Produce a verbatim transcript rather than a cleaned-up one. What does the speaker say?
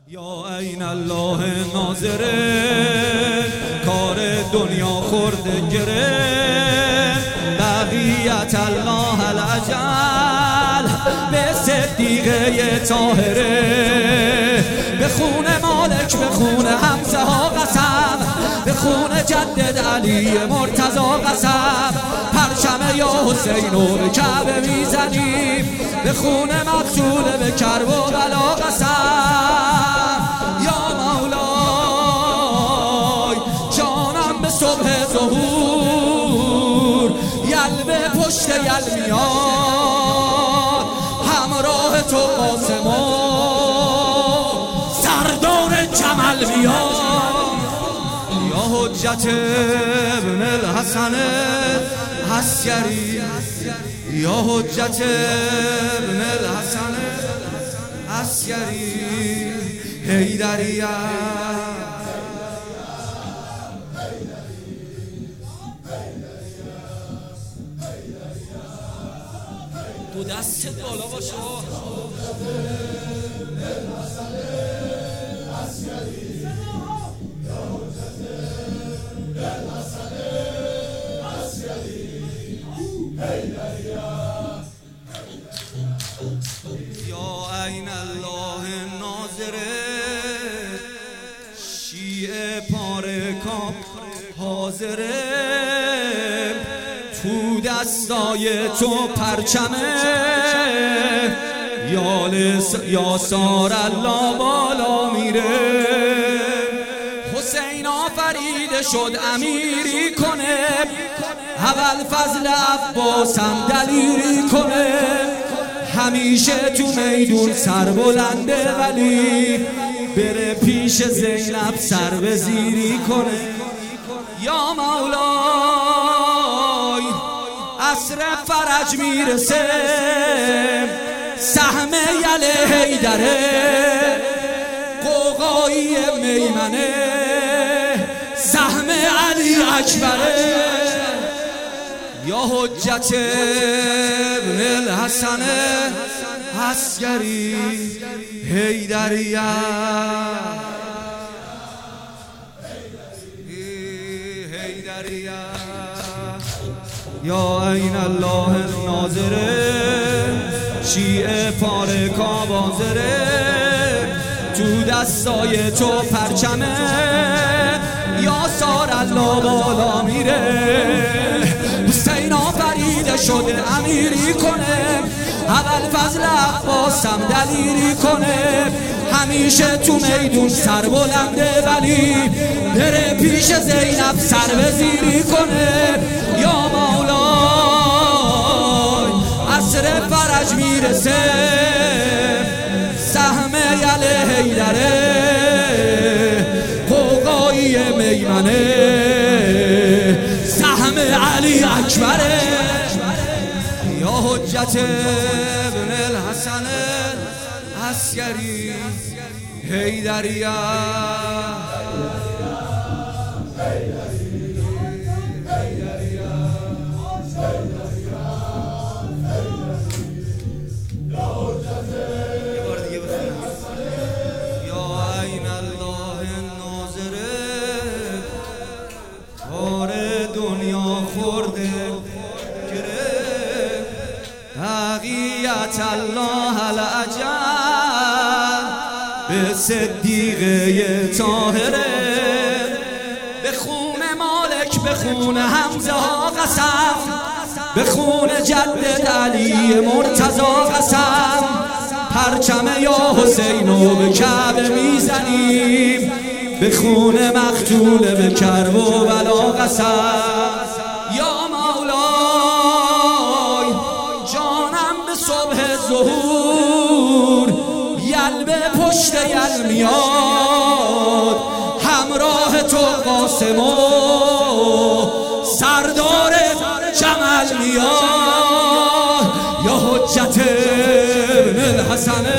یا عین الله ناظره، کار دنیا خورده گره، بقیت الله العجل به صدیقه طاهره، به خون مالک به خون حمزه ها قسم، به خون جدد علی مرتضی قسم، پرچم یا حسین و به کعبه میزنیم، به خون مقتول به کرب و بلا قسم. یا مولای جانم به صبح ظهور، یل به پشت یل میاد، همراه تو قاسم و سردار جمل میاد. یا حجت ابن الحسن عسکری، یا حجت ابن الحسن عسکری حیدریه. دو دستت بالا باشه. یا عین الله ناظره، شیعه پاره کام حاضره، تو دستای تو پرچمه، یا لس یا سار الله بالا میره. حسین آفریده شد امیری کنه، اول فضل عباسم دلیری کنه، همیشه تو میدون سر بلنده، ولی بره پیش زینب سر به زیری کنه. یا مولای عصر فرج میرسه، سهم یل حیدره، قوقایی میمنه، سهم علی اکبره. یا حجت ابن الحسن عسکری حیدریه. یا عین الله ناظره، شیعه پاره کابازره، تو دستای تو پرچمه، یا سار الله بالا میره. حسین آفریده شده امیری کنه، اول فضل عباسم دلیری کنه، همیشه تو میدون سر بلنده، ولی بره پیش زینب سر به زیری کنه. یا مولای عصر فرج میرسه، سهم یل حیدره، قوقایی میمنه، سهم علی اکبره. یا حجت ابن الحسن عسکری حیدریه. دنیا خورده گره، بقیت الله العجل به صدیقه طاهره، به خون مالک به خون حمزه ها قسم، به خون جدد علی مرتضی قسم، پرچم یا حسین و به کعبه میزنیم، به خون مقتول به کرب و بلا قسم. یا مولای جانم به صبح ظهور، یل به پشت یل میاد، همراه تو قاسم و سردار جمل میاد. یا حجت ابن الحسن